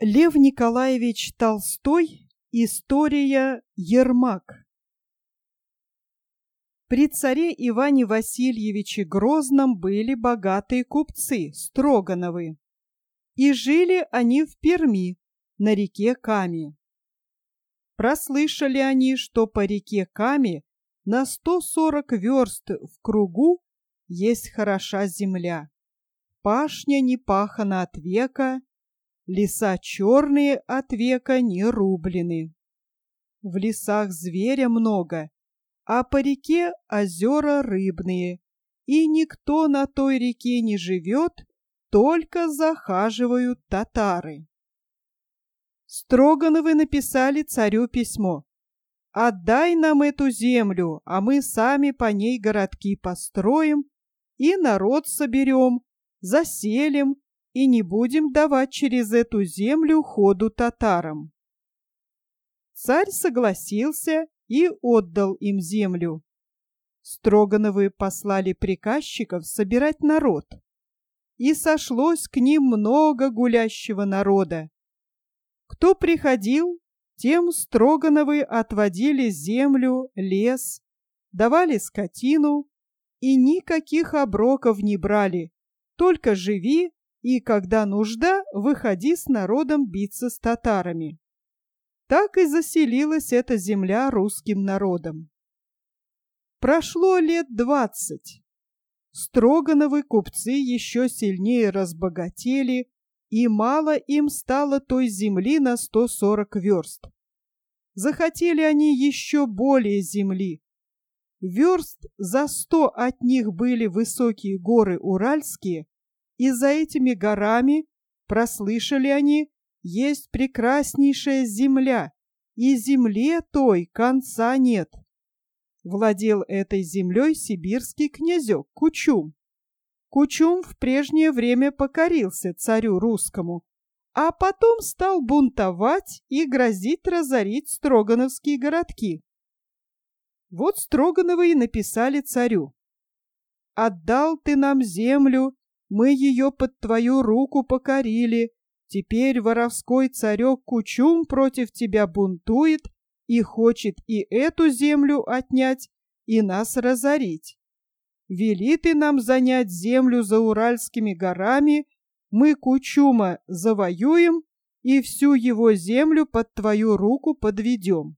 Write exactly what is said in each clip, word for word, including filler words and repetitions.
Лев Николаевич Толстой. История Ермак. При царе Иване Васильевиче Грозном были богатые купцы Строгановы, и жили они в Перми на реке Каме. Прослышали они, что по реке Каме на сто сорок верст в кругу есть хороша земля, пашня не пахана от века, леса черные от века не рублены. В лесах зверя много, а по реке озера рыбные, и никто на той реке не живет, только захаживают татары. Строгановы написали царю письмо: «Отдай нам эту землю, а мы сами по ней городки построим и народ соберем, заселим, и не будем давать через эту землю ходу татарам». Царь согласился и отдал им землю. Строгановы послали приказчиков собирать народ, и сошлось к ним много гулящего народа. Кто приходил, тем Строгановы отводили землю, лес, давали скотину и никаких оброков не брали, только живи, и, когда нужда, выходи с народом биться с татарами. Так и заселилась эта земля русским народом. Прошло лет двадцать. Строгановы купцы еще сильнее разбогатели, и мало им стало той земли на сто сорок верст. Захотели они еще более земли. Верст за сто от них были высокие горы Уральские, и за этими горами, прослышали они, есть прекраснейшая земля, и земле той конца нет. Владел этой землей сибирский князек Кучум. Кучум в прежнее время покорился царю русскому, а потом стал бунтовать и грозить разорить строгановские городки. Вот Строгановы и написали царю: «Отдал ты нам землю, мы ее под твою руку покорили. Теперь воровской царек Кучум против тебя бунтует и хочет и эту землю отнять, и нас разорить. Вели ты нам занять землю за Уральскими горами, мы Кучума завоюем и всю его землю под твою руку подведем».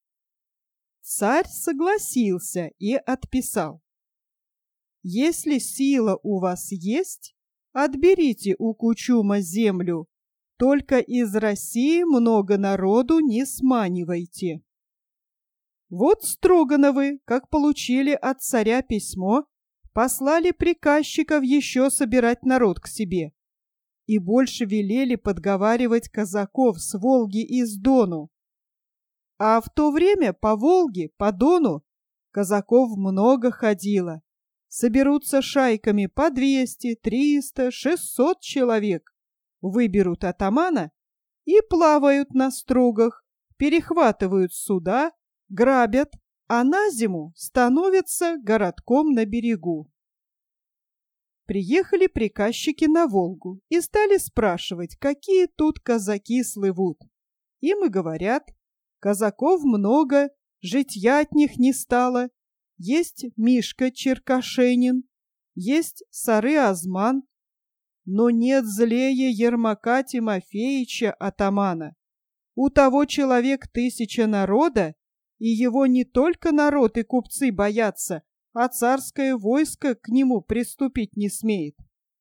Царь согласился и отписал: «Если сила у вас есть, отберите у Кучума землю, только из России много народу не сманивайте». Вот Строгановы, как получили от царя письмо, послали приказчиков еще собирать народ к себе, и больше велели подговаривать казаков с Волги и с Дону. А в то время по Волге, по Дону казаков много ходило. Соберутся шайками по двести, триста, шестьсот человек, выберут атамана и плавают на стругах, перехватывают суда, грабят, а на зиму становятся городком на берегу. Приехали приказчики на Волгу и стали спрашивать, какие тут казаки слывут. Им и говорят: казаков много, житья от них не стало. Есть Мишка Черкашенин, есть Сары Азман, но нет злее Ермака Тимофеича атамана. У того человек тысяча народа, и его не только народ и купцы боятся, а царское войско к нему приступить не смеет.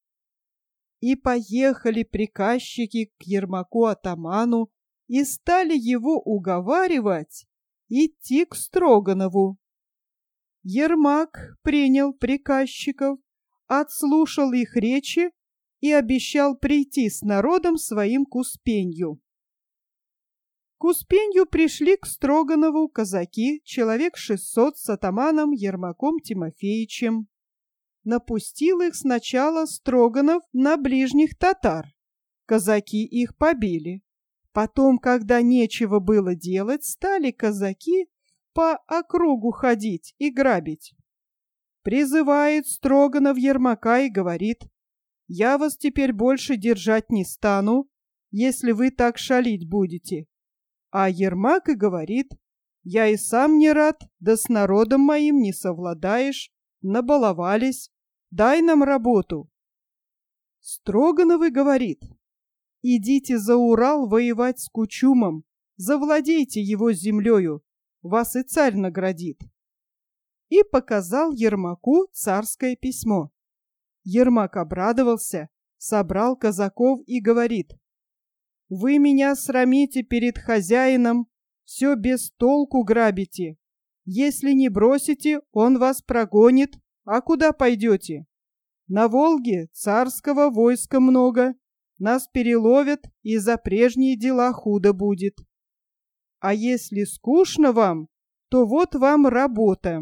И поехали приказчики к Ермаку атаману и стали его уговаривать идти к Строганову. Ермак принял приказчиков, отслушал их речи и обещал прийти с народом своим к Успенью. К Успенью пришли к Строганову казаки, человек шестьсот с атаманом Ермаком Тимофеичем. Напустил их сначала Строганов на ближних татар. Казаки их побили. Потом, когда нечего было делать, стали казаки по округу ходить и грабить. Призывает Строганов Ермака и говорит: «Я вас теперь больше держать не стану. если вы так шалить будете. А Ермак и говорит: я и сам не рад, да с народом моим не совладаешь, набаловались, дай нам работу. Строгановы говорит: идите за Урал воевать с Кучумом, завладейте его землею, вас и царь наградит. И показал Ермаку царское письмо. Ермак обрадовался, собрал казаков и говорит: вы меня срамите перед хозяином, все без толку грабите. Если не бросите, он вас прогонит, а куда пойдете? На Волге царского войска много, нас переловят, и за прежние дела худо будет. А если скучно вам, то вот вам работа.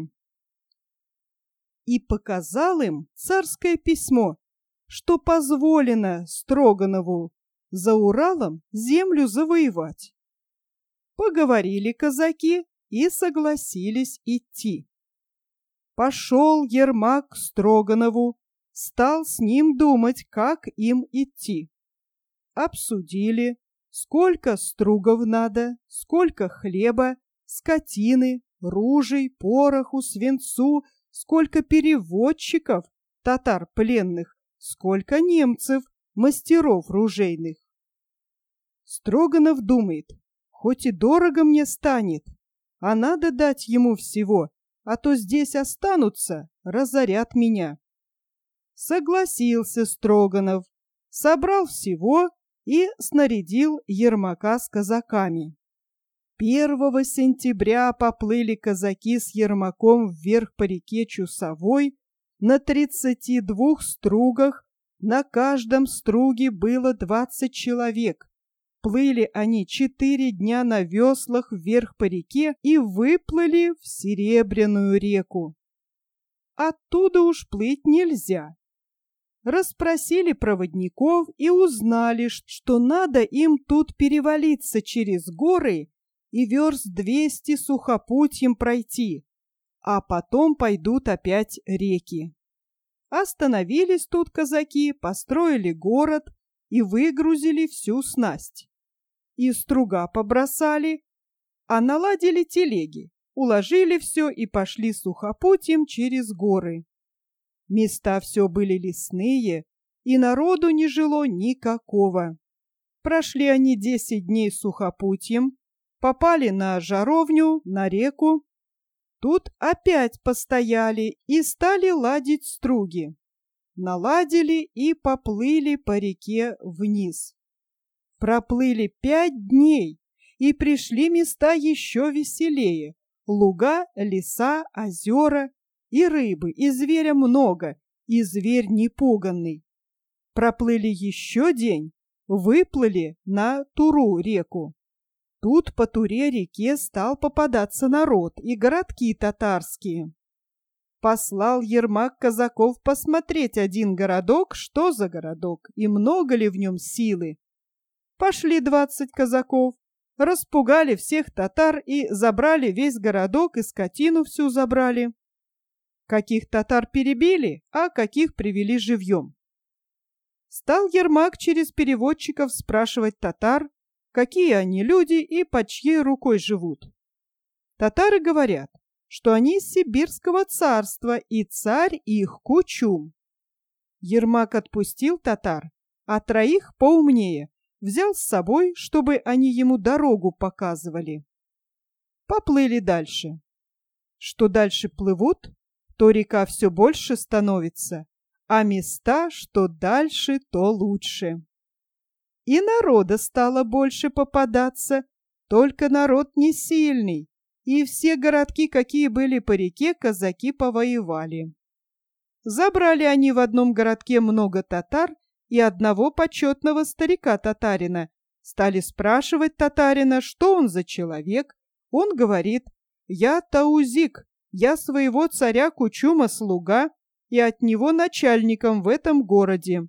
И показал им царское письмо, что позволено Строганову за Уралом землю завоевать. Поговорили казаки и согласились идти. Пошел Ермак к Строганову, стал с ним думать, как им идти. Обсудили, сколько стругов надо, сколько хлеба, скотины, ружей, пороху, свинцу, сколько переводчиков, татар пленных, сколько немцев, мастеров ружейных. Строганов думает: хоть и дорого мне станет, а надо дать ему всего, а то здесь останутся, разорят меня. Согласился Строганов, собрал всего и снарядил Ермака с казаками. Первого сентября поплыли казаки с Ермаком вверх по реке Чусовой на тридцати двух стругах, на каждом струге было двадцать человек. Плыли они четыре дня на веслах вверх по реке и выплыли в Серебряную реку. Оттуда уж плыть нельзя. Расспросили проводников и узнали, что надо им тут перевалиться через горы и верст двести сухопутьем пройти, а потом пойдут опять реки. Остановились тут казаки, построили город и выгрузили всю снасть. И струга побросали, а наладили телеги, уложили все и пошли сухопутьем через горы. Места все были лесные, и народу не жило никакого. Прошли они десять дней сухопутьем, попали на жаровню, на реку. Тут опять постояли и стали ладить струги. Наладили и поплыли по реке вниз. Проплыли пять дней и пришли места еще веселее. Луга, леса, озера, и рыбы, и зверя много, и зверь непуганный. Проплыли еще день, выплыли на Туру реку. Тут по Туре реке стал попадаться народ и городки татарские. Послал Ермак казаков посмотреть один городок, что за городок, и много ли в нем силы. Пошли двадцать казаков, распугали всех татар и забрали весь городок, и скотину всю забрали. Каких татар перебили, а каких привели живьем. Стал Ермак через переводчиков спрашивать татар, какие они люди и под чьей рукой живут. Татары говорят, что они из Сибирского царства, и царь их Кучум. Ермак отпустил татар, а троих поумнее взял с собой, чтобы они ему дорогу показывали. Поплыли дальше. Что дальше плывут, то река все больше становится, а места, что дальше, то лучше. И народа стало больше попадаться, только народ не сильный, и все городки, какие были по реке, казаки повоевали. Забрали они в одном городке много татар и одного почетного старика-татарина. Стали спрашивать татарина, что он за человек. Он говорит: «Я Таузик, я своего царя Кучума слуга и от него начальником в этом городе».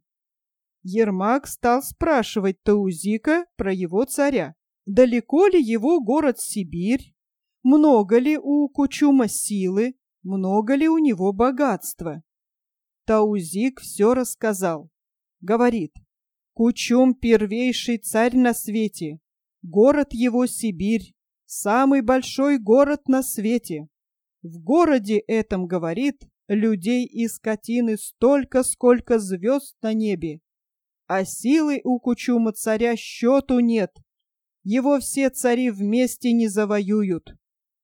Ермак стал спрашивать Таузика про его царя. Далеко ли его город Сибирь? Много ли у Кучума силы? Много ли у него богатства? Таузик все рассказал. Говорит: Кучум — первейший царь на свете, город его Сибирь, самый большой город на свете. В городе этом, говорит, людей и скотины столько, сколько звезд на небе. А силы у Кучума царя счету нет. Его все цари вместе не завоюют.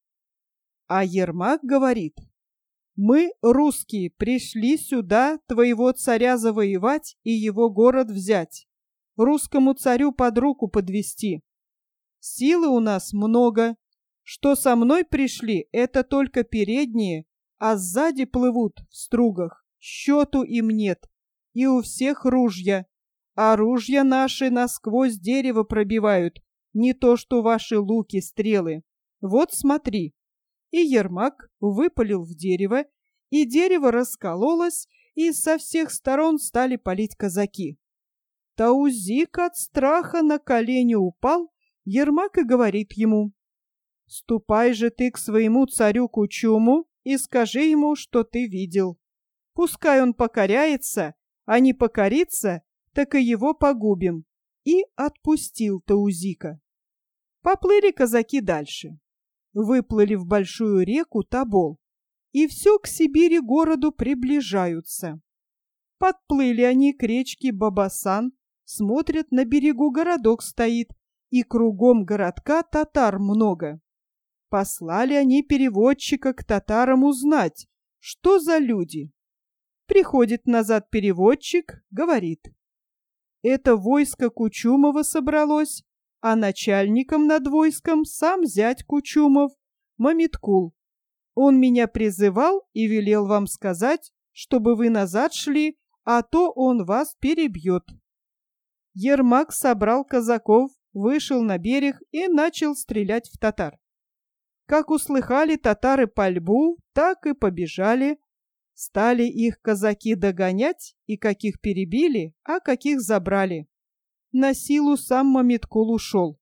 А Ермак говорит: мы, русские, пришли сюда твоего царя завоевать и его город взять, русскому царю под руку подвести. Силы у нас много. Что со мной пришли, это только передние, а сзади плывут в стругах. Счету им нет. И у всех ружья. А ружья наши насквозь дерево пробивают, не то что ваши луки, стрелы. Вот смотри. И Ермак выпалил в дерево, и дерево раскололось, и со всех сторон стали палить казаки. Таузик от страха на колени упал. Ермак и говорит ему: «Ступай же ты к своему царю Кучуму и скажи ему, что ты видел. Пускай он покоряется, а не покорится, так и его погубим». И отпустил Таузика. Поплыли казаки дальше. Выплыли в большую реку Тобол, и все к Сибири городу приближаются. Подплыли они к речке Бабасан, смотрят, на берегу городок стоит, и кругом городка татар много. Послали они переводчика к татарам узнать, что за люди. Приходит назад переводчик, говорит: это войско Кучумова собралось, а начальником над войском сам зять Кучумов, Мамиткул. Он меня призывал и велел вам сказать, чтобы вы назад шли, а то он вас перебьет. Ермак собрал казаков, вышел на берег и начал стрелять в татар. Как услыхали татары пальбу, так и побежали. Стали их казаки догонять, и каких перебили, а каких забрали. На силу сам Мамиткул ушел.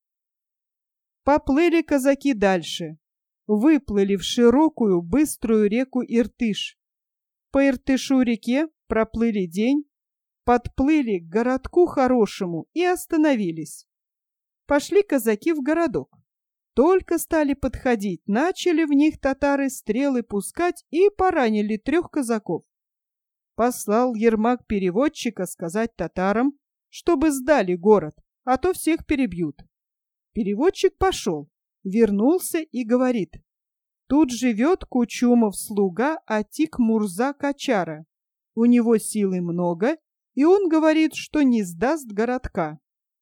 Поплыли казаки дальше. Выплыли в широкую, быструю реку Иртыш. По Иртышу-реке проплыли день, подплыли к городку хорошему и остановились. Пошли казаки в городок. Только стали подходить, начали в них татары стрелы пускать и поранили трех казаков. Послал Ермак переводчика сказать татарам, чтобы сдали город, а то всех перебьют. Переводчик пошел, вернулся и говорит: тут живет Кучумов слуга Атик Мурза Качара. У него силы много, и он говорит, что не сдаст городка.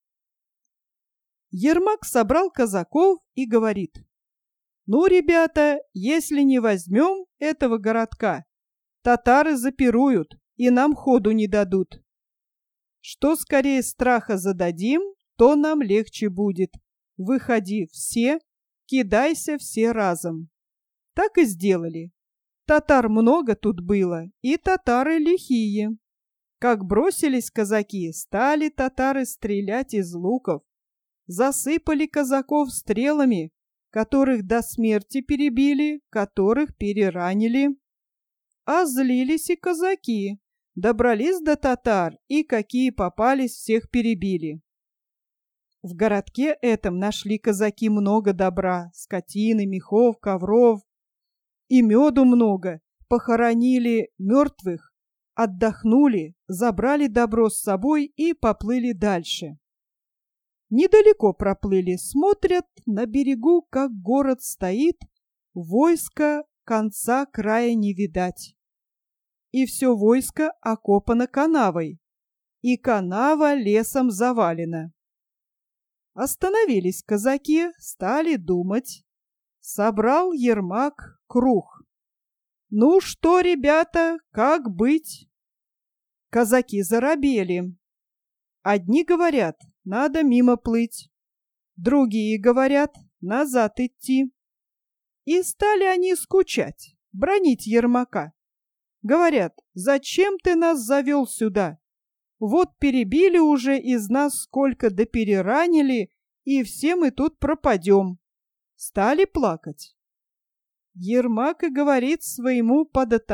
Ермак собрал казаков и говорит: ну, ребята, если не возьмем этого городка, татары запируют и нам ходу не дадут. Что скорее страха зададим, то нам легче будет. Выходи все, кидайся все разом. Так и сделали. Татар много тут было, и татары лихие. Как бросились казаки, стали татары стрелять из луков. Засыпали казаков стрелами, которых до смерти перебили, которых переранили. А злились и казаки, добрались до татар, и какие попались, всех перебили. В городке этом нашли казаки много добра, скотины, мехов, ковров, и меду много, похоронили мертвых, отдохнули, забрали добро с собой и поплыли дальше. Недалеко проплыли, смотрят, на берегу, как город стоит, войско конца края не видать. И все войско окопано канавой, и канава лесом завалена. Остановились казаки, стали думать. Собрал Ермак круг. Ну что, ребята, как быть? Казаки заробели. Одни говорят, надо мимо плыть, другие говорят, назад идти. И стали они скучать, бранить Ермака. Говорят: зачем ты нас завел сюда? Вот перебили уже из нас сколько, да переранили, и все мы тут пропадем. Стали плакать. Ермак и говорит своему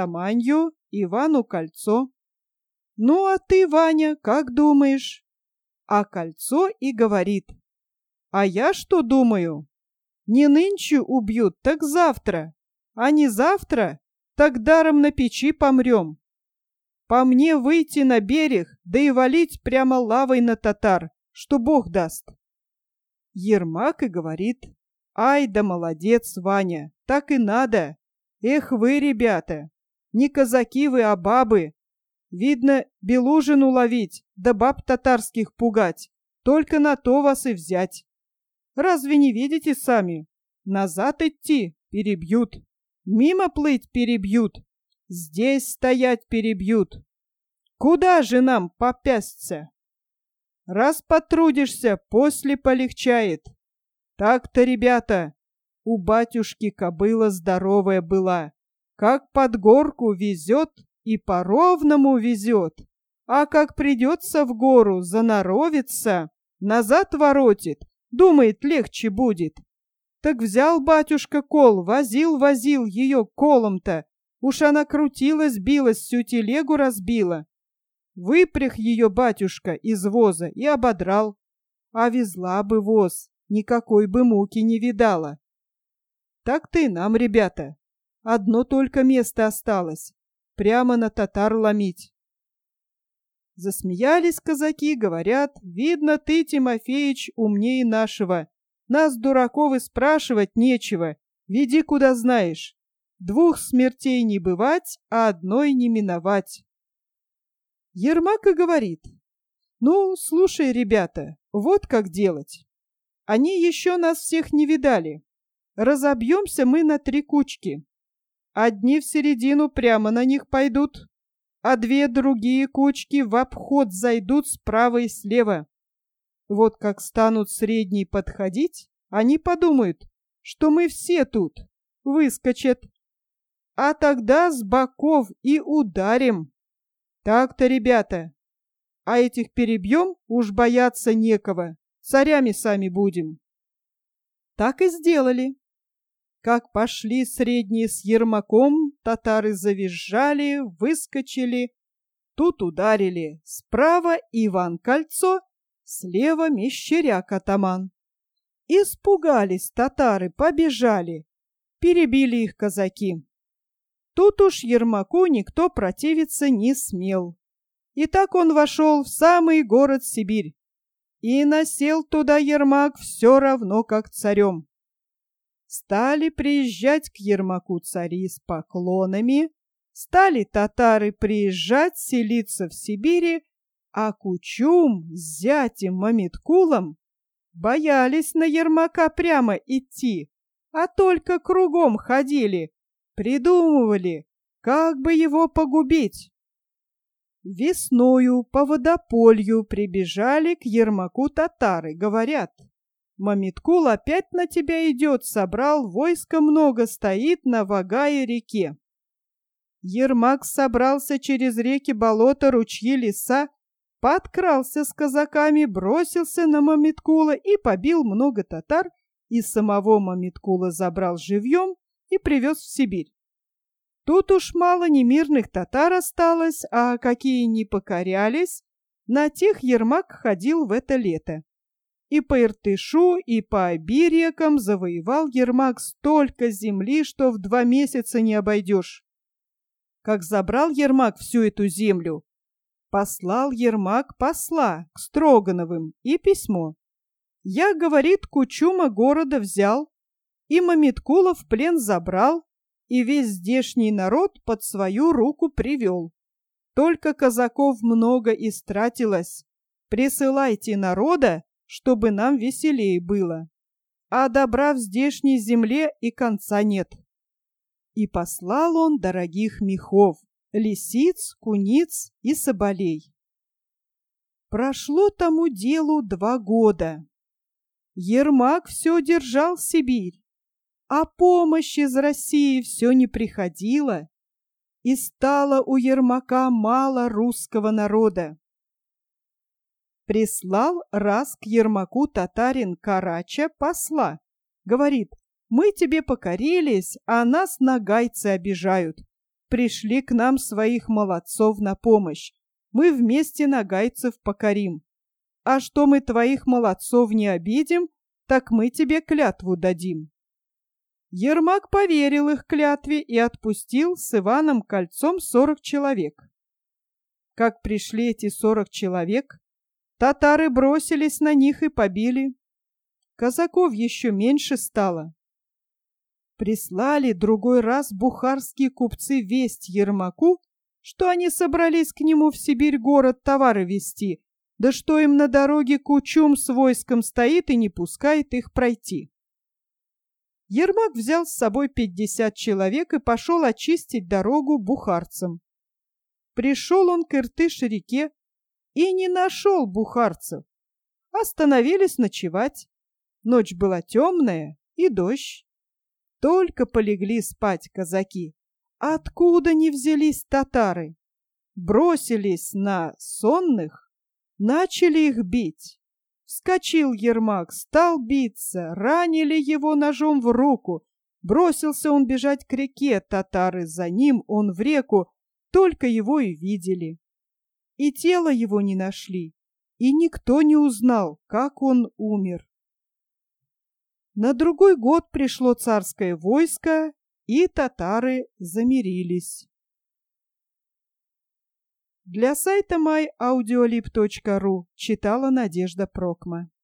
податаманью Ивану Кольцо: ну а ты, Ваня, как думаешь? А Кольцо и говорит: а я что думаю? Не нынче убьют, так завтра, а не завтра, так даром на печи помрем. По мне выйти на берег, да и валить прямо лавой на татар, что Бог даст. Ермак и говорит: ай да молодец, Ваня, так и надо. Эх вы, ребята, не казаки вы, а бабы. Видно, белужину ловить, да баб татарских пугать. Только на то вас и взять. Разве не видите сами? Назад идти перебьют, мимо плыть перебьют, здесь стоять перебьют. Куда же нам попасться? Раз потрудишься, после полегчает. Так-то, ребята, у батюшки кобыла здоровая была, как под горку везет и по-ровному везет, а как придется в гору заноровиться, назад воротит, думает, легче будет. Так взял батюшка кол, возил-возил ее колом-то, уж она крутилась, билась, всю телегу разбила. Выпряг ее батюшка из воза и ободрал, а везла бы воз, никакой бы муки не видала. Так-то и нам, ребята, одно только место осталось — прямо на татар ломить. Засмеялись казаки, говорят: видно, ты, Тимофеич, умнее нашего. Нас, дураков, и спрашивать нечего. Веди, куда знаешь. Двух смертей не бывать, а одной не миновать. Ермак и говорит: ну, слушай, ребята, вот как делать. Они еще нас всех не видали. Разобьемся мы на три кучки. Одни в середину прямо на них пойдут, а две другие кучки в обход зайдут справа и слева. Вот как станут средние подходить, они подумают, что мы все тут, выскочат. А тогда с боков и ударим. Так-то, ребята. А этих перебьем, уж бояться некого. Царями сами будем. Так и сделали. Как пошли средние с Ермаком, татары завизжали, выскочили. Тут ударили. Справа Иван Кольцо, слева Мещеряк-атаман. Испугались татары, побежали. Перебили их казаки. Тут уж Ермаку никто противиться не смел. И так он вошел в самый город Сибирь. И насел туда Ермак все равно как царем. Стали приезжать к Ермаку цари с поклонами, стали татары приезжать селиться в Сибири, а Кучум с зятем Мамиткулом боялись на Ермака прямо идти, а только кругом ходили, придумывали, как бы его погубить. Весною по водополью прибежали к Ермаку татары, говорят: Мамиткул опять на тебя идет, собрал войско много, стоит на Вагае-реке. Ермак собрался через реки, болота, ручьи, леса, подкрался с казаками, бросился на Мамиткула и побил много татар, и самого Мамиткула забрал живьем и привез в Сибирь. Тут уж мало немирных татар осталось, а какие не покорялись, на тех Ермак ходил в это лето. И по Иртышу, и по оби рекам завоевал Ермак столько земли, что в два месяца не обойдешь. Как забрал Ермак всю эту землю, послал Ермак посла к Строгановым и письмо. Я, говорит, Кучума города взял, и Мамиткула в плен забрал, и весь здешний народ под свою руку привел. Только казаков много истратилось. Присылайте народа, чтобы нам веселее было. А добра в здешней земле и конца нет. И послал он дорогих мехов, лисиц, куниц и соболей. Прошло тому делу два года. Ермак все держал Сибирь, а помощь из России все не приходила, и стало у Ермака мало русского народа. Прислал раз к Ермаку татарин Карача посла. Говорит: мы тебе покорились, а нас нагайцы обижают. Пришли к нам своих молодцов на помощь. Мы вместе нагайцев покорим. А что мы твоих молодцов не обидим, так мы тебе клятву дадим. Ермак поверил их клятве и отпустил с Иваном Кольцом сорок человек. Как пришли эти сорок человек, татары бросились на них и побили. Казаков еще меньше стало. Прислали другой раз бухарские купцы весть Ермаку, что они собрались к нему в Сибирь город товары везти, да что им на дороге Кучум с войском стоит и не пускает их пройти. Ермак взял с собой пятьдесят человек и пошел очистить дорогу бухарцам. Пришел он к Иртыш-реке и не нашел бухарцев. Остановились ночевать. Ночь была темная и дождь. Только полегли спать казаки. Откуда ни взялись татары? Бросились на сонных, начали их бить. Вскочил Ермак, стал биться, ранили его ножом в руку. Бросился он бежать к реке, татары за ним, он в реку, только его и видели. И тело его не нашли, и никто не узнал, как он умер. На другой год пришло царское войско, и татары замирились. Для сайта май аудиолиб точка ру читала Надежда Прокма.